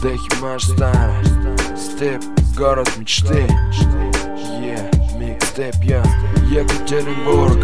Дехимаш старый степ, город мечты. Микстеп, Екатеринбург.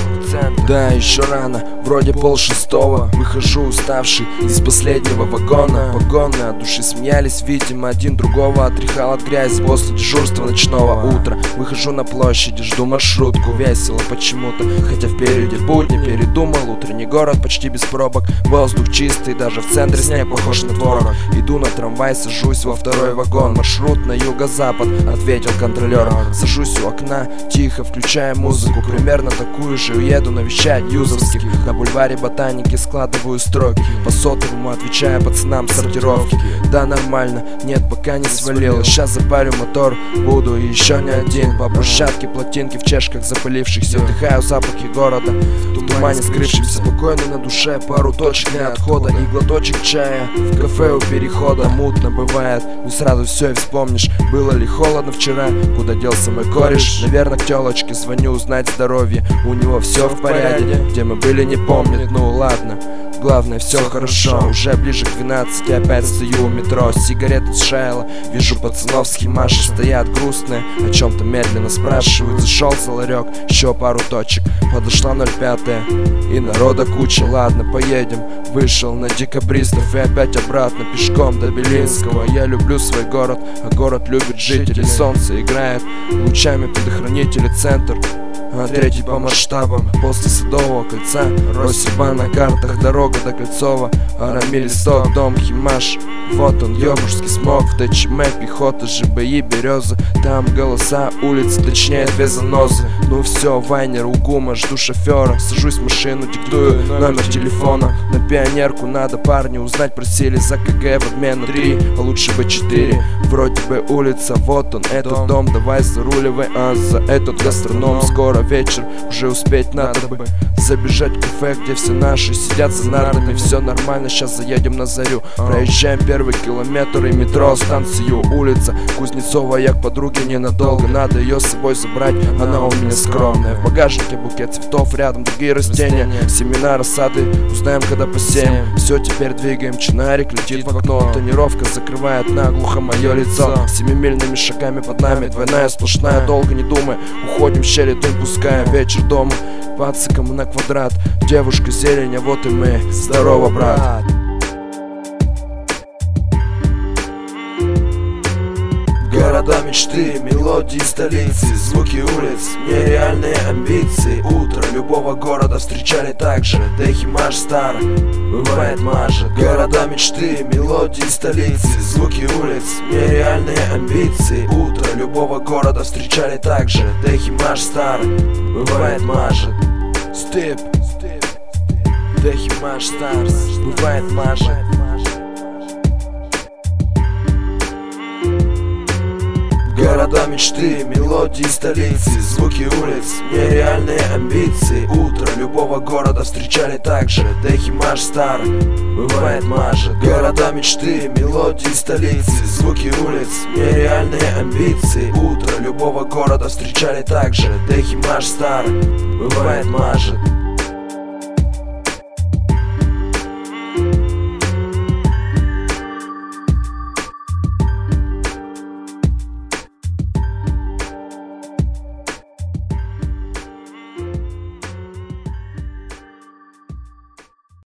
Да, еще рано, вроде 5:30. Выхожу уставший из последнего вагона. Погоны от души смеялись, видимо, один другого отряхал от грязи после дежурства ночного утра. Выхожу на площади, жду маршрутку. Весело почему-то, хотя впереди будни. Передумал, утренний город почти без пробок. Воздух чистый, даже в центре снег похож на творог. Иду на трамвай, сажусь во второй вагон. Маршрут на юго-запад, ответил контролер. Сажусь у окна, тихо включая музыку. Примерно такую же уеду навещать юзовских. На бульваре Ботаники складываю строки. По сотовому отвечая пацанам сортировки. Да нормально, нет, пока не свалил. Сейчас запарю мотор, буду и еще не один. По брусчатке плотинки в чешках запылившихся. Вдыхаю запахи города, в тумане скрывшимся. Спокойно на душе, пару точек для отхода. И глоточек чая в кафе у перехода. Мутно бывает, не сразу все и вспомнишь. Было ли холодно вчера, куда делся мой кореш? Наверное, к телочке звоню узнать здоровье. У него все в порядке, где мы были не помнит. Ну ладно, главное все хорошо. Уже ближе к 12 опять стою у метро. Сигареты с Шайла, вижу пацанов с Химаши. Стоят грустные, о чем-то медленно спрашивают. Зашел за ларек, еще пару точек. Подошла 05-я и народа куча. Ладно, поедем. Вышел на декабристов и опять обратно пешком до Белинского. Я люблю свой город, а город любит жителей. Солнце играет лучами предохранителя, центр третий по масштабам. После Садового кольца Росиба на картах, дорога до Кольцова. Арамиль, Сток, дом, Химаш. Вот он, ёбушский смог. В ТЧМ пехота, ЖБИ, Береза. Там голоса, улицы, точнее две занозы. Ну все, Вайнер, Угума, жду шофера. Сажусь в машину, диктую номер телефона. На Пионерку надо, парни узнать просили. За КГ в обмен на 3, а лучше бы 4. Вроде бы улица, вот он, этот дом. Давай заруливай, а за этот гастроном. Скоро вечер, уже успеть надо бы забежать в кафе, где все наши сидят за нартами. Все нормально, сейчас заедем на зарю. Проезжаем первый километр и метро, станцию, улица Кузнецова. Я к подруге ненадолго, надо ее с собой забрать, она у меня скромная. В багажнике букет цветов, рядом другие растения. Семена, рассады, узнаем, когда посеем. Все, теперь двигаем, чинарик летит в окно. Тонировка закрывает наглухо мое лицо. Семимильными шагами под нами двойная сплошная. Долго не думая, уходим в щели, дым пуская. Вечер дома, пациком на квадрат. Девушка зелень, а вот и мы. Здорово, брат. Города мечты, мелодии столицы, звуки улиц, нереальные амбиции. Утро любого города встречали так же. Дехимаш старый, бывает мажет. Города мечты, мелодии столицы, звуки улиц, нереальные амбиции. Утро любого города встречали так же. Дехимаш старый, бывает мажет. Степ, Дехимаш старый, бывает мажет. Города мечты, мелодии столицы, звуки улиц, нереальные амбиции. Утро любого города встречали так же. Дехимаш старый, бывает мажет. Города мечты, мелодии столицы, звуки улиц, нереальные амбиции. Утро любого города встречали так же. Дехимаш старый, бывает мажет.